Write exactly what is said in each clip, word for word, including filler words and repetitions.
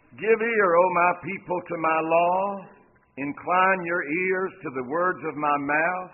Give ear, O my people, to my law. Incline your ears to the words of my mouth.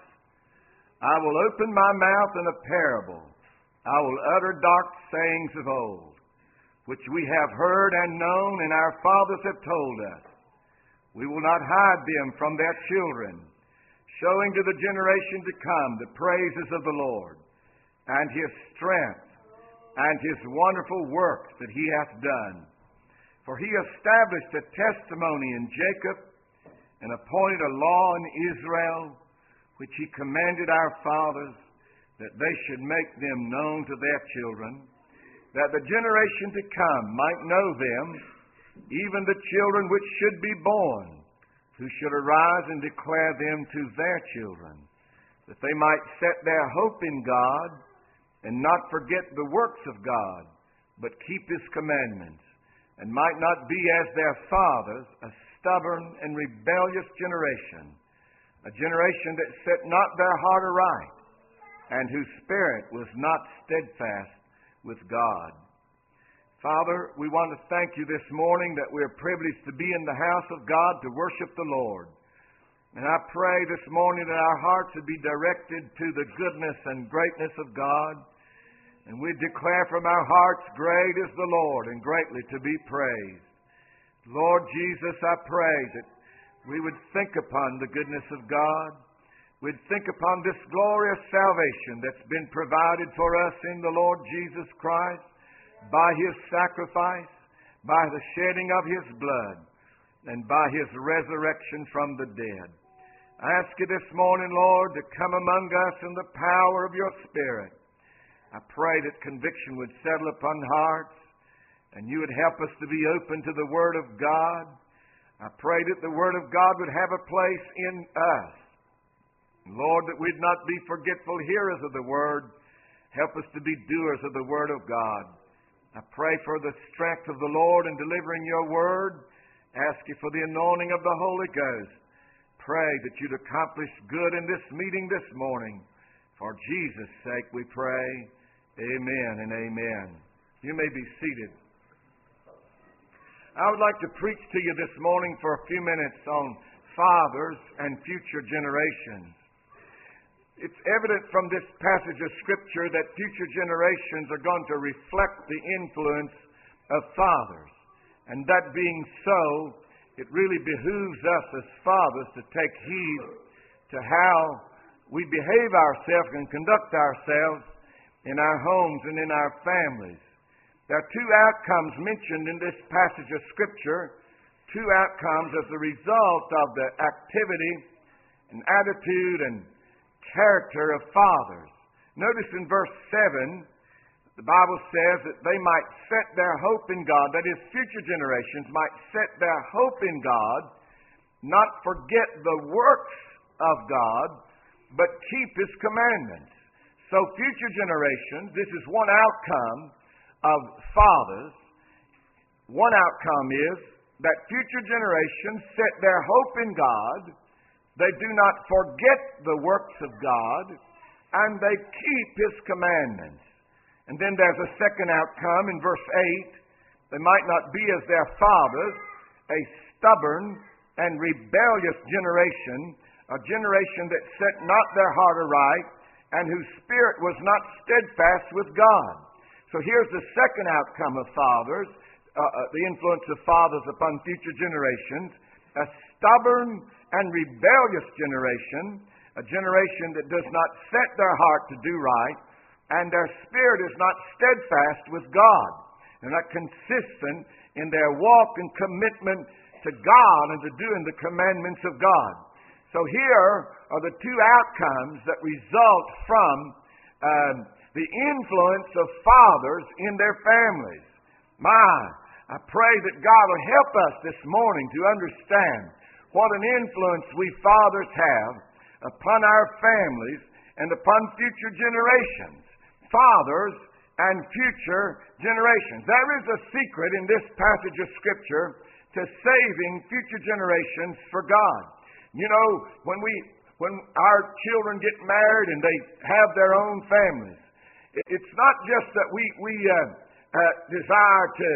I will open my mouth in a parable. I will utter dark sayings of old, which we have heard and known, and our fathers have told us. We will not hide them from their children, showing to the generation to come the praises of the Lord, and His strength, and His wonderful works that He hath done. For He established a testimony in Jacob, and appointed a law in Israel, which He commanded our fathers, that they should make them known to their children, that the generation to come might know them, even the children which should be born, who should arise and declare them to their children, that they might set their hope in God, and not forget the works of God, but keep His commandments, and might not be as their fathers, a stubborn and rebellious generation, a generation that set not their heart aright, and whose spirit was not steadfast with God. Father, we want to thank You this morning that we are privileged to be in the house of God to worship the Lord. And I pray this morning that our hearts would be directed to the goodness and greatness of God. And we declare from our hearts, great is the Lord, and greatly to be praised. Lord Jesus, I pray that we would think upon the goodness of God. We'd think upon this glorious salvation that's been provided for us in the Lord Jesus Christ by His sacrifice, by the shedding of His blood, and by His resurrection from the dead. I ask You this morning, Lord, to come among us in the power of Your Spirit. I pray that conviction would settle upon hearts, and You would help us to be open to the Word of God. I pray that the Word of God would have a place in us. Lord, that we'd not be forgetful hearers of the Word. Help us to be doers of the Word of God. I pray for the strength of the Lord in delivering Your Word. Ask You for the anointing of the Holy Ghost. Pray that You'd accomplish good in this meeting this morning. For Jesus' sake we pray. Amen and amen. You may be seated. I would like to preach to you this morning for a few minutes on fathers and future generations. It's evident from this passage of Scripture that future generations are going to reflect the influence of fathers. And that being so, it really behooves us as fathers to take heed to how we behave ourselves and conduct ourselves in our homes and in our families. There are two outcomes mentioned in this passage of Scripture, two outcomes as a result of the activity and attitude and character of fathers. Notice in verse seven, the Bible says that they might set their hope in God, that is, future generations might set their hope in God, not forget the works of God, but keep His commandments. So future generations, this is one outcome of fathers. One outcome is that future generations set their hope in God, they do not forget the works of God, and they keep His commandments. And then there's a second outcome in verse eight. They might not be as their fathers, a stubborn and rebellious generation, a generation that set not their heart aright, and whose spirit was not steadfast with God. So here's the second outcome of fathers, uh, uh, the influence of fathers upon future generations. A stubborn and rebellious generation, a generation that does not set their heart to do right, and their spirit is not steadfast with God. They're not consistent in their walk and commitment to God and to doing the commandments of God. So here are the two outcomes that result from um, the influence of fathers in their families. My, I pray that God will help us this morning to understand what an influence we fathers have upon our families and upon future generations. Fathers and future generations. There is a secret in this passage of Scripture to saving future generations for God. You know, when we when our children get married and they have their own families, it's not just that we we uh, uh, desire to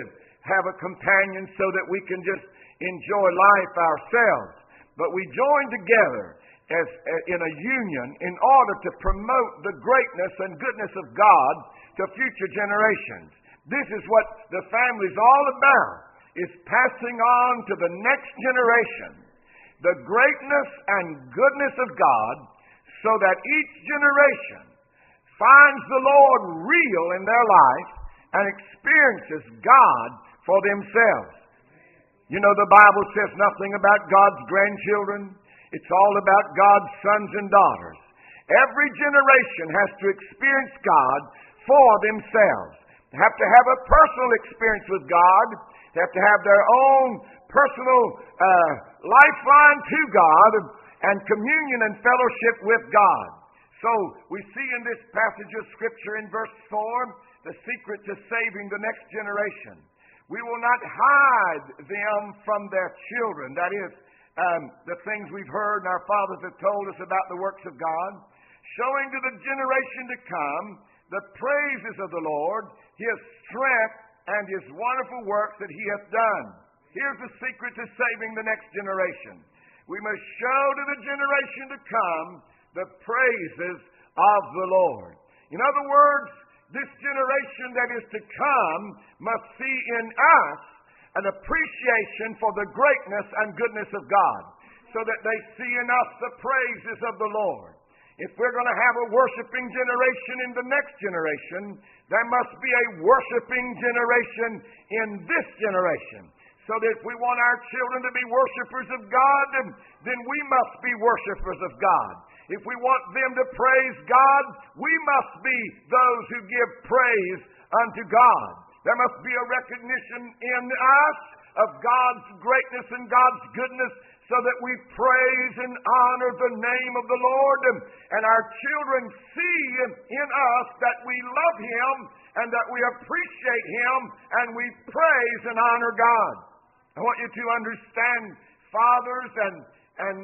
have a companion so that we can just enjoy life ourselves. But we join together as in a union in order to promote the greatness and goodness of God to future generations. This is what the family is all about, is passing on to the next generation the greatness and goodness of God, so that each generation finds the Lord real in their life and experiences God for themselves. You know, the Bible says nothing about God's grandchildren. It's all about God's sons and daughters. Every generation has to experience God for themselves. They have to have a personal experience with God. They have to have their own personal uh, lifeline to God and communion and fellowship with God. So we see in this passage of Scripture in verse four the secret to saving the next generation. We will not hide them from their children. That is, um, the things we've heard and our fathers have told us about the works of God, showing to the generation to come the praises of the Lord, His strength, and His wonderful works that He hath done. Here's the secret to saving the next generation. We must show to the generation to come the praises of the Lord. In other words, this generation that is to come must see in us an appreciation for the greatness and goodness of God, so that they see in us the praises of the Lord. If we're going to have a worshiping generation in the next generation, there must be a worshiping generation in this generation. So that if we want our children to be worshipers of God, then, then we must be worshipers of God. If we want them to praise God, we must be those who give praise unto God. There must be a recognition in us of God's greatness and God's goodness, so that we praise and honor the name of the Lord, and our children see in us that we love Him and that we appreciate Him and we praise and honor God. I want you to understand, fathers, and, and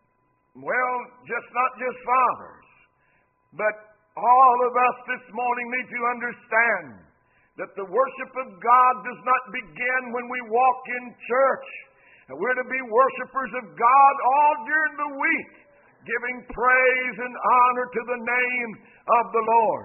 well, just not just fathers, but all of us this morning need to understand that the worship of God does not begin when we walk in church. And we're to be worshipers of God all during the week, giving praise and honor to the name of the Lord.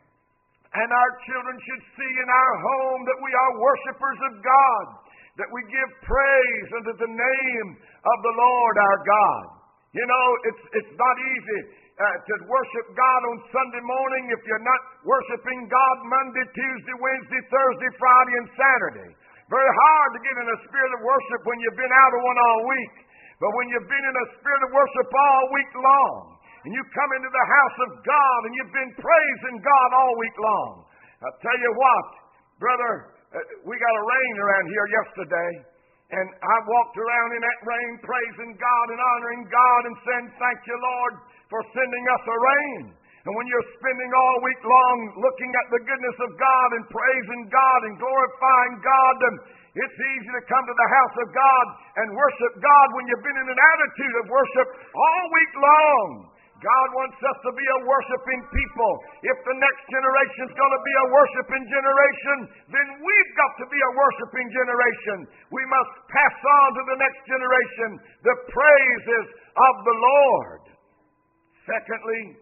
And our children should see in our home that we are worshipers of God, that we give praise unto the name of the Lord our God. You know, it's it's not easy uh, to worship God on Sunday morning if you're not worshiping God Monday, Tuesday, Wednesday, Thursday, Friday, and Saturday. Very hard to get in a spirit of worship when you've been out of one all week. But when you've been in a spirit of worship all week long, and you come into the house of God and you've been praising God all week long, I'll tell you what, brother, uh, we got a rain around here yesterday, and I walked around in that rain praising God and honoring God and saying, thank you, Lord, for sending us a rain. And when you're spending all week long looking at the goodness of God and praising God and glorifying God, it's easy to come to the house of God and worship God when you've been in an attitude of worship all week long. God wants us to be a worshiping people. If the next generation is going to be a worshiping generation, then we've got to be a worshiping generation. We must pass on to the next generation the praises of the Lord. Secondly,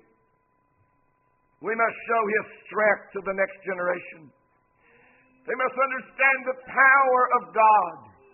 we must show His strength to the next generation. They must understand the power of God.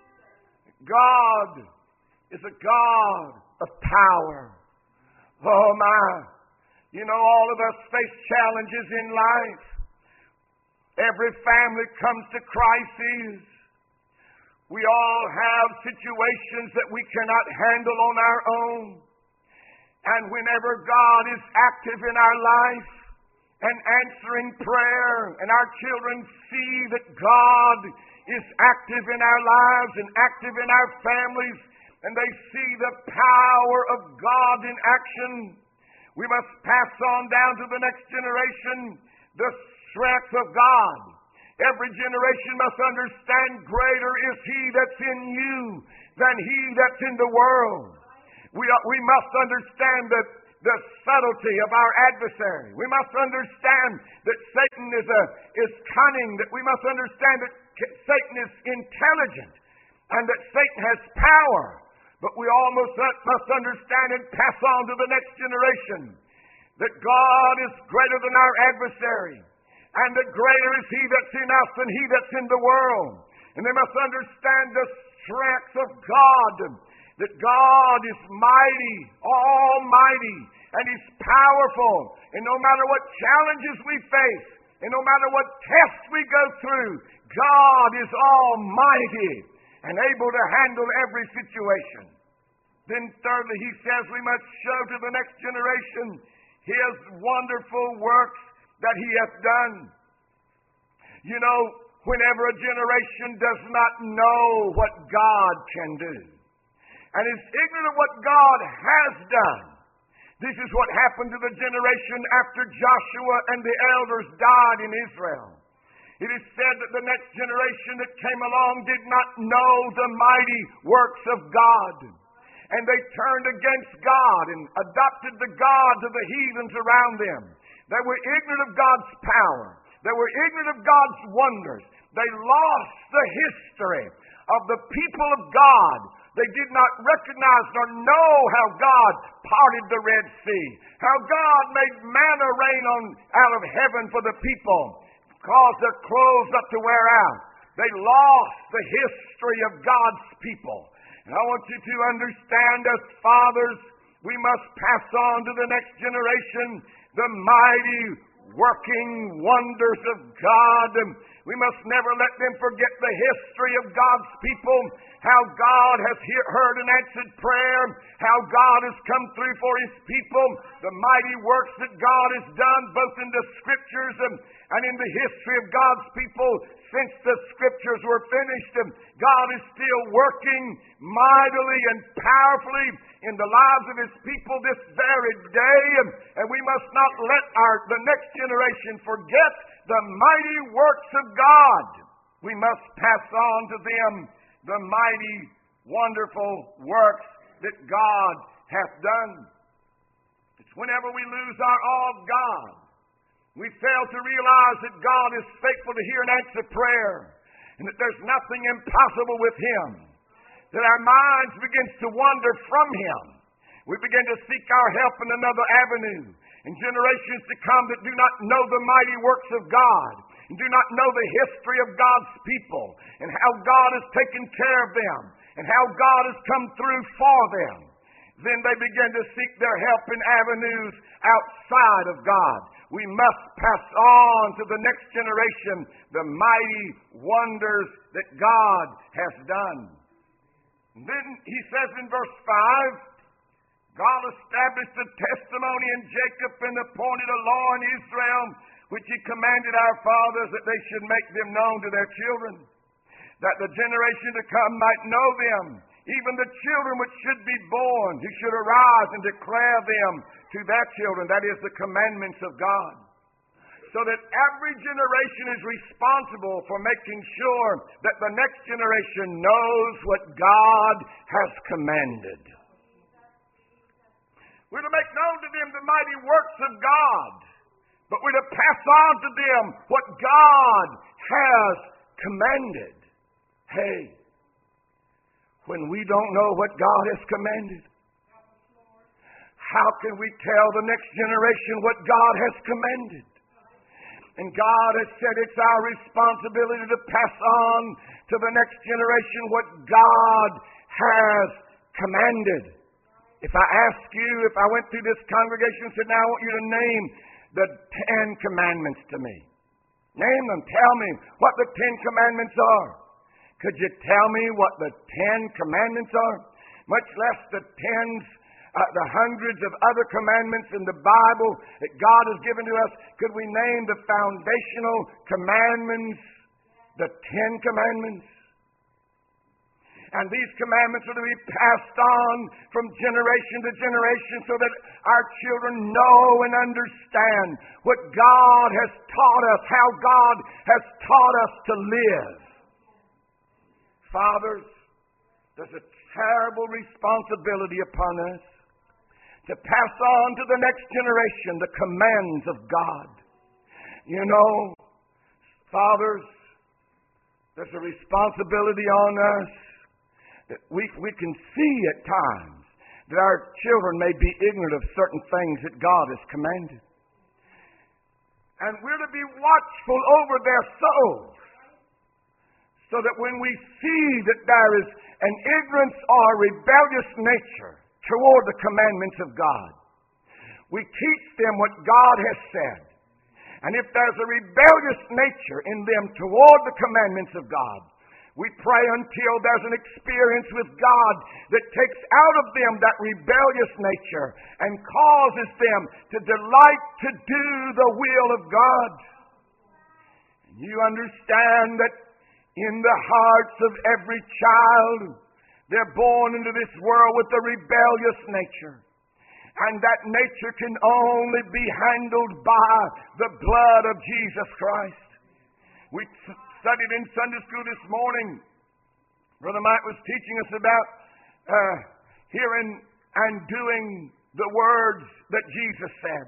God is a God of power. Oh my. You know, all of us face challenges in life. Every family comes to crises. We all have situations that we cannot handle on our own. And whenever God is active in our life and answering prayer, and our children see that God is active in our lives and active in our families, and they see the power of God in action, we must pass on down to the next generation the strength of God. Every generation must understand greater is He that's in you than he that's in the world. We, are, we must understand that the subtlety of our adversary. We must understand that Satan is a is cunning, that we must understand that Satan is intelligent and that Satan has power. But we almost must understand and pass on to the next generation that God is greater than our adversary, and that greater is He that's in us than he that's in the world. And they must understand the strength of God, that God is mighty, almighty, and He's powerful. And no matter what challenges we face, and no matter what tests we go through, God is almighty and able to handle every situation. Then thirdly, he says we must show to the next generation His wonderful works that He hath done. You know, whenever a generation does not know what God can do, and is ignorant of what God has done, this is what happened to the generation after Joshua and the elders died in Israel. It is said that the next generation that came along did not know the mighty works of God. And they turned against God and adopted the gods of the heathens around them. They were ignorant of God's power. They were ignorant of God's wonders. They lost the history of the people of God. They did not recognize nor know how God parted the Red Sea, how God made manna rain on out of heaven for the people, caused their clothes up to wear out. They lost the history of God's people. And I want you to understand, as fathers, we must pass on to the next generation the mighty working wonders of God. We must never let them forget the history of God's people, how God has he- heard and answered prayer, how God has come through for His people, the mighty works that God has done both in the Scriptures and, and in the history of God's people since the Scriptures were finished. God is still working mightily and powerfully in the lives of His people this very day, and we must not let our the next generation forget the mighty works of God. We must pass on to them the mighty, wonderful works that God hath done. It's whenever we lose our awe of God, we fail to realize that God is faithful to hear and answer prayer, and that there's nothing impossible with Him, that our minds begin to wander from Him. We begin to seek our help in another avenue. And generations to come that do not know the mighty works of God, and do not know the history of God's people, and how God has taken care of them, and how God has come through for them, then they begin to seek their help in avenues outside of God. We must pass on to the next generation the mighty wonders that God has done. And then he says in verse five, God established a testimony in Jacob and appointed a law in Israel, which He commanded our fathers that they should make them known to their children, that the generation to come might know them, even the children which should be born, who should arise and declare them to their children, that is, the commandments of God. So that every generation is responsible for making sure that the next generation knows what God has commanded. We're to make known to them the mighty works of God, but we're to pass on to them what God has commanded. Hey, when we don't know what God has commanded, how can we tell the next generation what God has commanded? And God has said it's our responsibility to pass on to the next generation what God has commanded. If I ask you, if I went through this congregation and said, now I want you to name the Ten Commandments to me. Name them. Tell me what the Ten Commandments are. Could you tell me what the Ten Commandments are? Much less the tens, uh, the hundreds of other commandments in the Bible that God has given to us. Could we name the foundational commandments, the Ten Commandments? And these commandments are to be passed on from generation to generation so that our children know and understand what God has taught us, how God has taught us to live. Fathers, there's a terrible responsibility upon us to pass on to the next generation the commands of God. You know, fathers, There's a responsibility on us that we, we can see at times that our children may be ignorant of certain things that God has commanded. And we're to be watchful over their souls, so that when we see that there is an ignorance or rebellious nature toward the commandments of God, we teach them what God has said. And if there's a rebellious nature in them toward the commandments of God, we pray until there's an experience with God that takes out of them that rebellious nature and causes them to delight to do the will of God. And you understand that in the hearts of every child, they're born into this world with a rebellious nature. And that nature can only be handled by the blood of Jesus Christ. We studied in Sunday school this morning. Brother Mike was teaching us about uh, hearing and doing the words that Jesus said.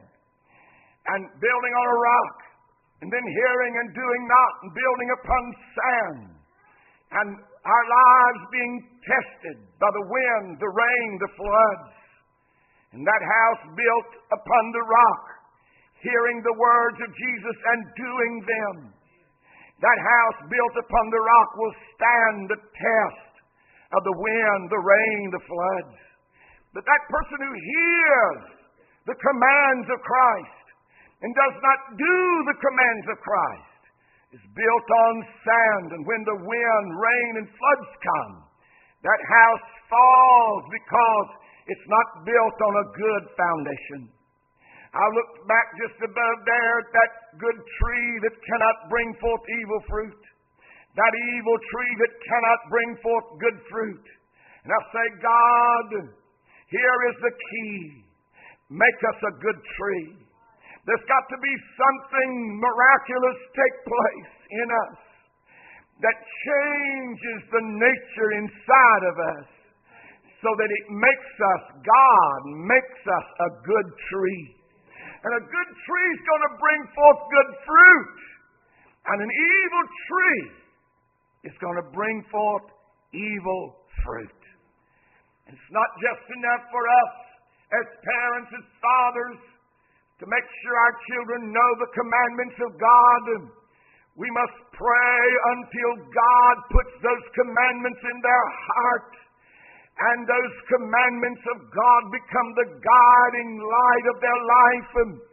And building on a rock. And then hearing and doing not. And building upon sand. And our lives being tested by the wind, the rain, the floods. And that house built upon the rock, hearing the words of Jesus and doing them. That house built upon the rock will stand the test of the wind, the rain, the floods. But that person who hears the commands of Christ and does not do the commands of Christ is built on sand. And when the wind, rain, and floods come, that house falls because it's not built on a good foundation. I looked back just above there at that good tree that cannot bring forth evil fruit. That evil tree that cannot bring forth good fruit. And I say, God, here is the key. Make us a good tree. There's got to be something miraculous take place in us that changes the nature inside of us, so that it makes us, God makes us a good tree. And a good tree is going to bring forth good fruit. And an evil tree is going to bring forth evil fruit. It's not just enough for us as parents, as fathers, to make sure our children know the commandments of God. We must pray until God puts those commandments in their heart. And those commandments of God become the guiding light of their life.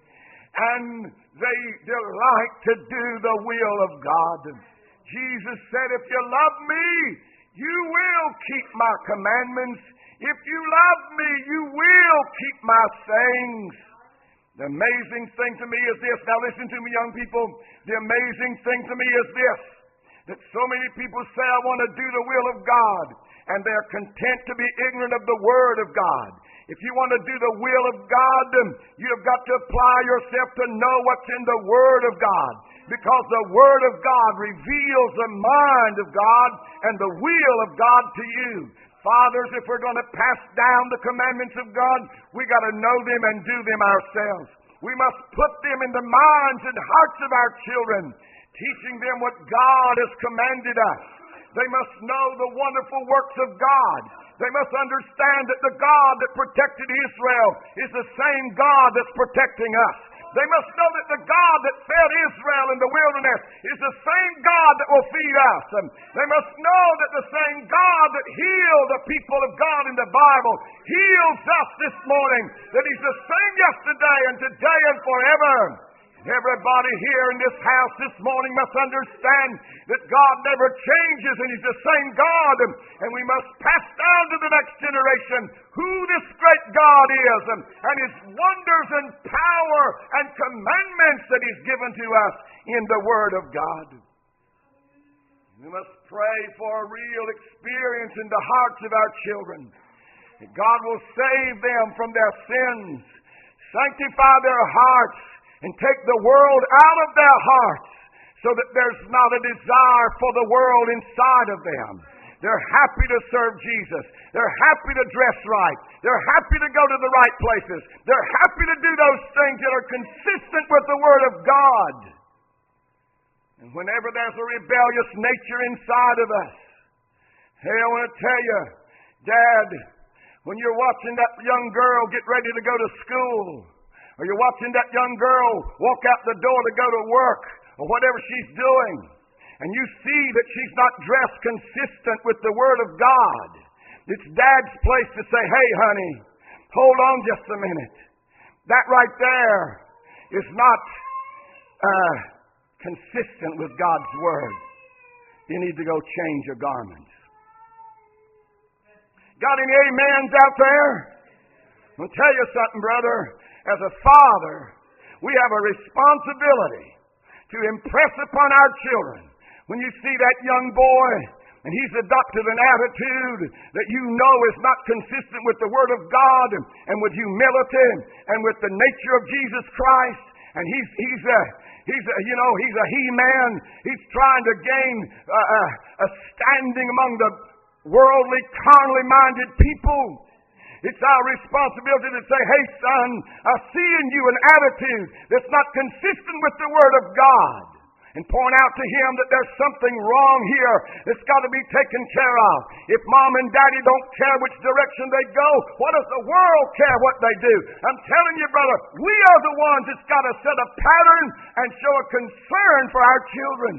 And they delight to do the will of God. Jesus said, if you love me, you will keep my commandments. If you love me, you will keep my sayings. The amazing thing to me is this. Now listen to me, young people. The amazing thing to me is this. That so many people say, I want to do the will of God. And they're content to be ignorant of the Word of God. If you want to do the will of God, you've got to apply yourself to know what's in the Word of God. Because the Word of God reveals the mind of God and the will of God to you. Fathers, if we're going to pass down the commandments of God, we got to know them and do them ourselves. We must put them in the minds and hearts of our children, teaching them what God has commanded us. They must know the wonderful works of God. They must understand that the God that protected Israel is the same God that's protecting us. They must know that the God that fed Israel in the wilderness is the same God that will feed us. And they must know that the same God that healed the people of God in the Bible heals us this morning. That He's the same yesterday and today and forever. Everybody here in this house this morning must understand that God never changes and He's the same God. And we must pass down to the next generation who this great God is and, and His wonders and power and commandments that He's given to us in the Word of God. We must pray for a real experience in the hearts of our children. That God will save them from their sins, sanctify their hearts, and take the world out of their hearts so that there's not a desire for the world inside of them. They're happy to serve Jesus. They're happy to dress right. They're happy to go to the right places. They're happy to do those things that are consistent with the Word of God. And whenever there's a rebellious nature inside of us, hey, I want to tell you, Dad, when you're watching that young girl get ready to go to school, or you're watching that young girl walk out the door to go to work, or whatever she's doing, and you see that she's not dressed consistent with the Word of God, it's Dad's place to say, hey, honey, hold on just a minute. That right there is not uh, consistent with God's Word. You need to go change your garments. Got any amens out there? I'll tell you something, brother. As a father, we have a responsibility to impress upon our children. When you see that young boy and he's adopted an attitude that you know is not consistent with the Word of God and, and with humility and with the nature of Jesus Christ, and he's he's a he's a, you know he's a he-man. He's trying to gain a, a, a standing among the worldly, carnally minded people. It's our responsibility to say, hey, son, I see in you an attitude that's not consistent with the Word of God. And point out to him that there's something wrong here that's got to be taken care of. If mom and daddy don't care which direction they go, what does the world care what they do? I'm telling you, brother, we are the ones that's got to set a pattern and show a concern for our children.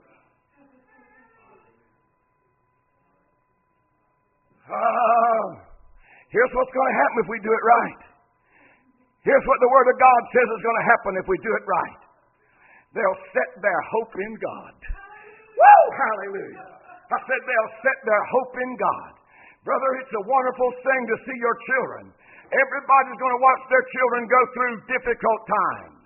Oh, here's what's going to happen if we do it right. Here's what the Word of God says is going to happen if we do it right. They'll set their hope in God. Woo! Hallelujah. I said they'll set their hope in God. Brother, it's a wonderful thing to see your children. Everybody's going to watch their children go through difficult times.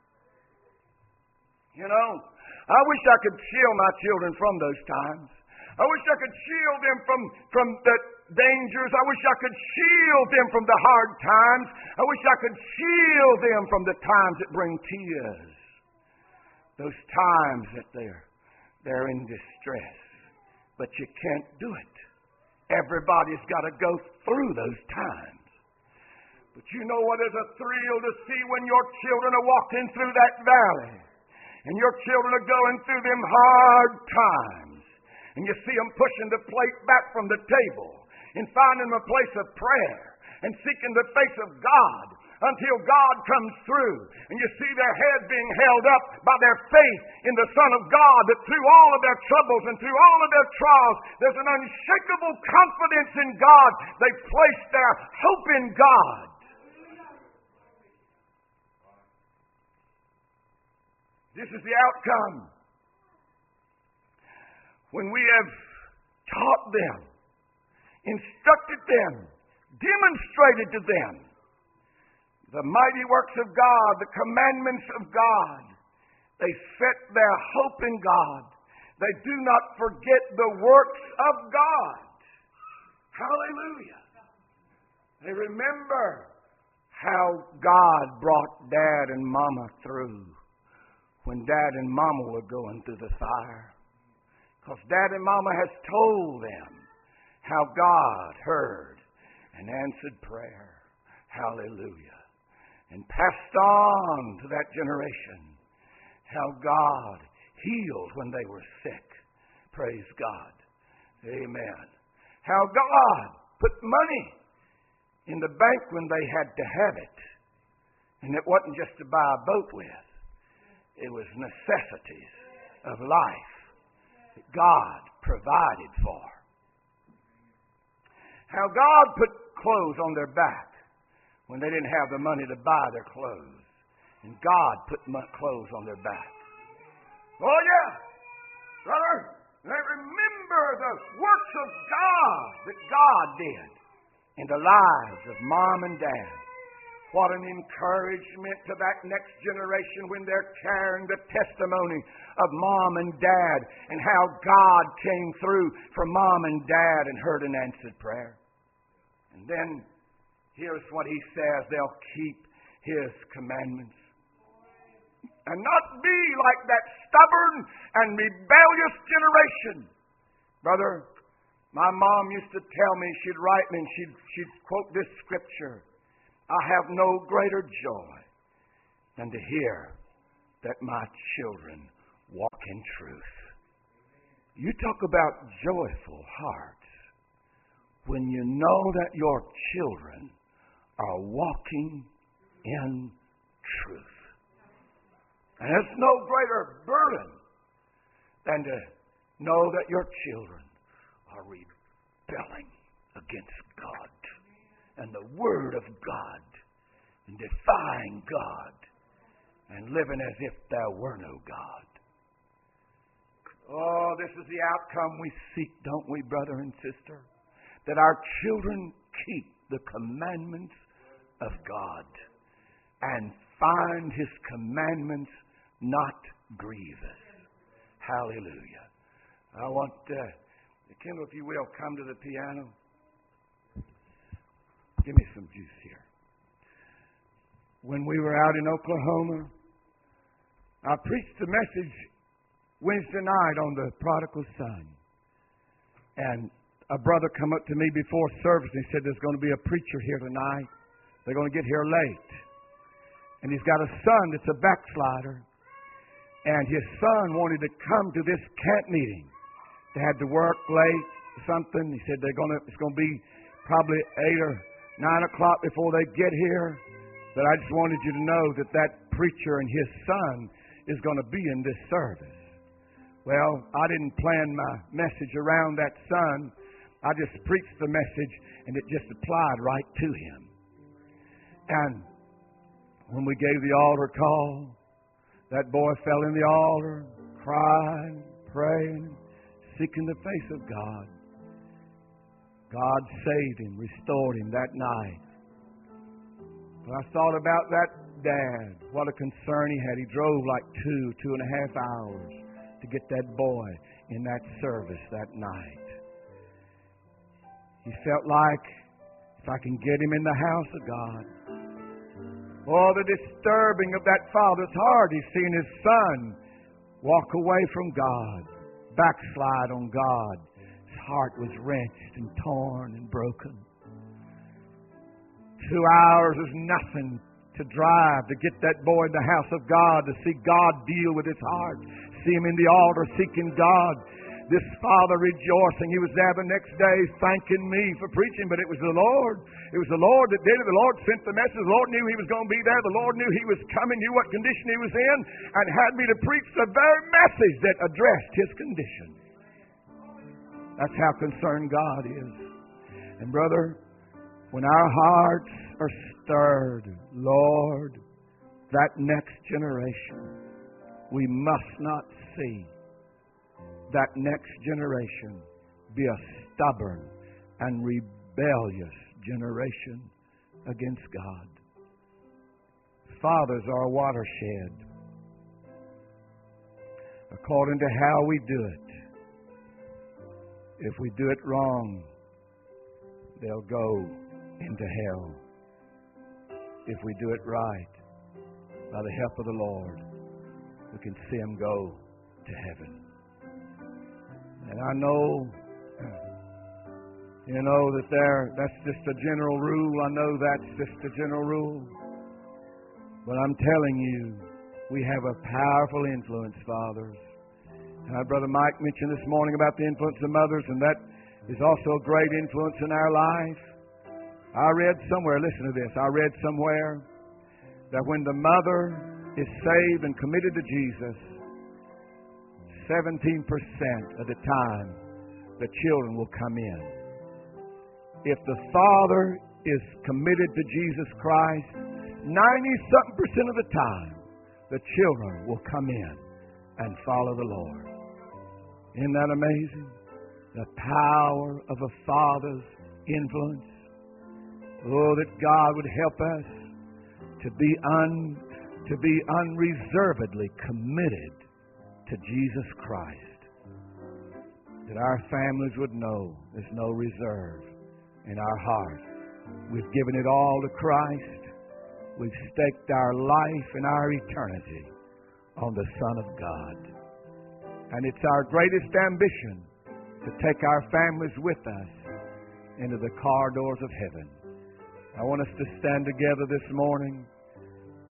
You know, I wish I could shield my children from those times. I wish I could shield them from, from the dangers. I wish I could shield them from the hard times. I wish I could shield them from the times that bring tears. Those times that they're, they're in distress. But you can't do it. Everybody's got to go through those times. But you know what is a thrill to see when your children are walking through that valley. And your children are going through them hard times. And you see them pushing the plate back from the table. And finding a place of prayer. And seeking the face of God. Until God comes through. And you see their head being held up by their faith in the Son of God. That through all of their troubles and through all of their trials, there's an unshakable confidence in God. They place their hope in God. This is the outcome. When we have taught them, instructed them, demonstrated to them the mighty works of God, the commandments of God. They set their hope in God. They do not forget the works of God. Hallelujah. They remember how God brought Dad and Mama through when Dad and Mama were going through the fire. Because Dad and Mama has told them how God heard and answered prayer. Hallelujah. And passed on to that generation how God healed when they were sick. Praise God. Amen. How God put money in the bank when they had to have it. And it wasn't just to buy a boat with. It was necessities of life that God provided for. How God put clothes on their back when they didn't have the money to buy their clothes. And God put clothes on their back. Oh yeah, brother, they remember the works of God that God did in the lives of Mom and Dad. What an encouragement to that next generation when they're carrying the testimony of Mom and Dad and how God came through for Mom and Dad and heard and answered prayer. And then here's what he says, they'll keep his commandments. And not be like that stubborn and rebellious generation. Brother, my mom used to tell me, she'd write me and she'd, she'd quote this scripture. I have no greater joy than to hear that my children walk in truth. You talk about joyful hearts when you know that your children are walking in truth. And it's no greater burden than to know that your children are rebelling against God and the Word of God and defying God and living as if there were no God. Oh, this is the outcome we seek, don't we, brother and sister? That our children keep the commandments of God and find His commandments not grievous. Hallelujah. I want, uh, Kendall, if you will, come to the piano. Give me some juice here. When we were out in Oklahoma, I preached a message Wednesday night on the prodigal son. And a brother come up to me before service and he said, there's going to be a preacher here tonight. They're going to get here late. And he's got a son that's a backslider. And his son wanted to come to this camp meeting. They had to work late or something. He said they're going to, it's going to be probably eight or nine o'clock before they get here. But I just wanted you to know that that preacher and his son is going to be in this service. Well, I didn't plan my message around that son. I just preached the message, and it just applied right to him. And when we gave the altar call, that boy fell in the altar, crying, praying, seeking the face of God. God saved him, restored him that night. But I thought about that dad, what a concern he had. He drove like two, two and a half hours to get that boy in that service that night. He felt like, if I can get him in the house of God. Oh, the disturbing of that father's heart. He's seen his son walk away from God, backslide on God. His heart was wrenched and torn and broken. Two hours is nothing to drive to get that boy in the house of God, to see God deal with his heart, see him in the altar seeking God. This father rejoicing. He was there the next day thanking me for preaching, but it was the Lord. It was the Lord that did it. The Lord sent the message. The Lord knew he was going to be there. The Lord knew he was coming, knew what condition he was in, and had me to preach the very message that addressed his condition. That's how concerned God is. And brother, when our hearts are stirred, Lord, that next generation, we must not see that next generation be a stubborn and rebellious generation against God. Fathers are a watershed. According to how we do it, if we do it wrong, they'll go into hell. If we do it right, by the help of the Lord, we can see them go to heaven. And I know, you know, that there, that's just a general rule. I know that's just a general rule. But I'm telling you, we have a powerful influence, fathers. And our brother Mike mentioned this morning about the influence of mothers, and that is also a great influence in our life. I read somewhere, listen to this, I read somewhere that when the mother is saved and committed to Jesus, seventeen percent of the time, the children will come in. If the father is committed to Jesus Christ, ninety-something percent of the time, the children will come in and follow the Lord. Isn't that amazing? The power of a father's influence. Oh, that God would help us to be un, to be unreservedly committed to Jesus Christ. That our families would know there's no reserve in our heart. We've given it all to Christ. We've staked our life and our eternity on the Son of God. And it's our greatest ambition to take our families with us into the corridors of heaven. I want us to stand together this morning.